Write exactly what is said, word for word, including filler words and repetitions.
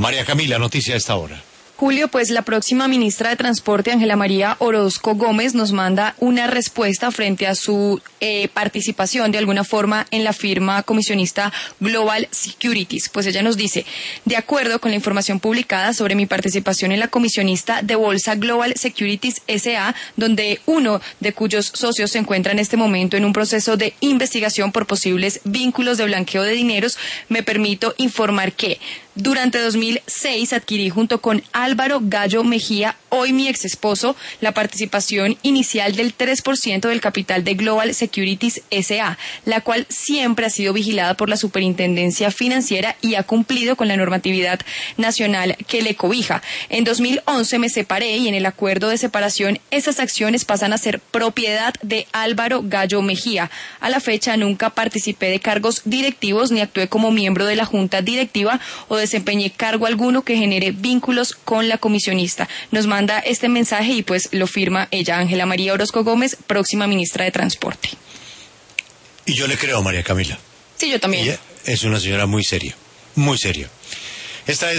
María Camila, noticia a esta hora. Julio, pues la próxima ministra de Transporte, Ángela María Orozco Gómez, nos manda una respuesta frente a su eh, participación de alguna forma en la firma comisionista Global Securities. Pues ella nos dice, de acuerdo con la información publicada sobre mi participación en la comisionista de Bolsa Global Securities S A, donde uno de cuyos socios se encuentra en este momento en un proceso de investigación por posibles vínculos de blanqueo de dineros, me permito informar que durante dos mil seis adquirí junto con Álvaro Gallo Mejía, hoy mi ex esposo, la participación inicial del tres por ciento del capital de Global Securities S A, la cual siempre ha sido vigilada por la Superintendencia Financiera y ha cumplido con la normatividad nacional que le cobija. En dos mil once me separé y en el acuerdo de separación esas acciones pasan a ser propiedad de Álvaro Gallo Mejía. A la fecha nunca participé de cargos directivos ni actué como miembro de la junta directiva o desempeñé cargo alguno que genere vínculos con la comisionista. Nos manda este mensaje y pues lo firma ella, Ángela María Orozco Gómez, próxima ministra de Transporte. Y yo le creo a María Camila. Sí, yo también. Ella es una señora muy seria, muy seria. Esta es